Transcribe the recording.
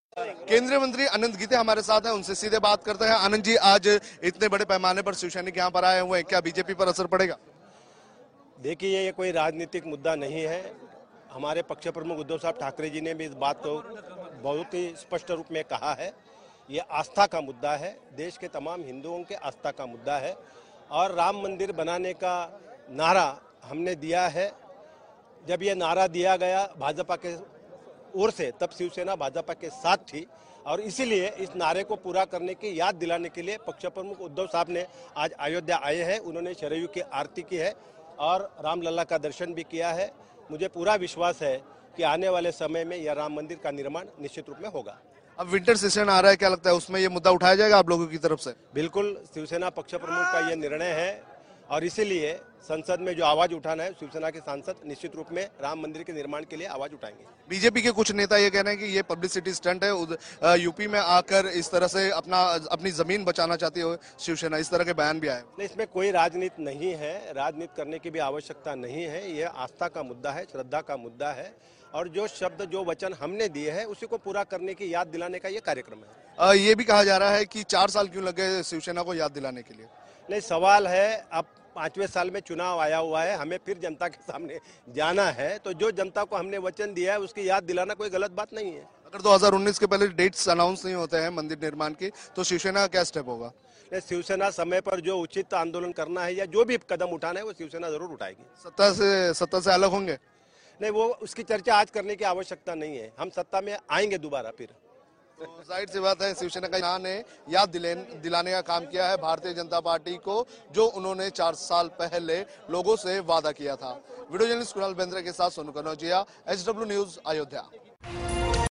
केंद्रीय मंत्री अनंत गीते हमारे साथ हैं, उनसे सीधे बात करते हैं। आनंद जी, आज इतने बड़े पैमाने पर शिवसैनिक यहाँ पर आए हुए हैं, क्या बीजेपी पर असर पड़ेगा? देखिए, ये कोई राजनीतिक मुद्दा नहीं है। हमारे पक्ष प्रमुख उद्धव साहब ठाकरे जी ने भी इस बात को बहुत ही स्पष्ट रूप में कहा है। ये आस्था का मुद्दा है, देश के तमाम हिंदुओं के आस्था का मुद्दा है। और राम मंदिर बनाने का नारा हमने दिया है। जब ये नारा दिया गया भाजपा के ओर से, तब शिवसेना भाजपा के साथ थी। और इसीलिए इस नारे को पूरा करने की याद दिलाने के लिए पक्ष प्रमुख उद्धव साहब ने आज अयोध्या आए हैं। उन्होंने सरयू की आरती की है और रामलला का दर्शन भी किया है। मुझे पूरा विश्वास है कि आने वाले समय में यह राम मंदिर का निर्माण निश्चित रूप में होगा। अब विंटर सेशन आ रहा है, क्या लगता है उसमें ये मुद्दा उठाया जाएगा आप लोगों की तरफ से? बिल्कुल, शिवसेना पक्ष प्रमुख का यह निर्णय है और इसीलिए संसद में जो आवाज उठाना है, शिवसेना के सांसद निश्चित रूप में राम मंदिर के निर्माण के लिए आवाज उठाएंगे। बीजेपी के कुछ नेता ये कह रहे हैं कि ये पब्लिसिटी स्टंट है, यूपी में आकर इस तरह से अपनी जमीन बचाना चाहती है शिवसेना, इस तरह के बयान भी आए। नहीं, इसमें कोई राजनीति नहीं है, राजनीति करने की भी आवश्यकता नहीं है। यह आस्था का मुद्दा है, श्रद्धा का मुद्दा है और जो शब्द जो वचन हमने दिए हैं उसी को पूरा करने की याद दिलाने का ये कार्यक्रम है। ये भी कहा जा रहा है कि 4 साल क्यों लगे शिवसेना को याद दिलाने के लिए? नहीं, सवाल है, अब 5वें साल में चुनाव आया हुआ है, हमें फिर जनता के सामने जाना है, तो जो जनता को हमने वचन दिया है उसकी याद दिलाना कोई गलत बात नहीं है। अगर 2019 के पहले डेट्स अनाउंस नहीं होते हैं मंदिर निर्माण की, तो शिवसेना का क्या स्टेप होगा? शिवसेना समय पर जो उचित आंदोलन करना है या जो भी कदम उठाना है वो शिवसेना जरूर उठाएगी। सत्ता से अलग होंगे? नहीं, वो उसकी चर्चा आज करने की आवश्यकता नहीं है। हम सत्ता में आएंगे दोबारा फिर। तो जाहिर सी बात है, शिवसेना का ने याद दिलाने का काम किया है भारतीय जनता पार्टी को, जो उन्होंने 4 साल पहले लोगों से वादा किया था। वीडियो जर्नलिस्ट कुणाल बेंद्रे के साथ सोनू कनौजिया, HW न्यूज, अयोध्या।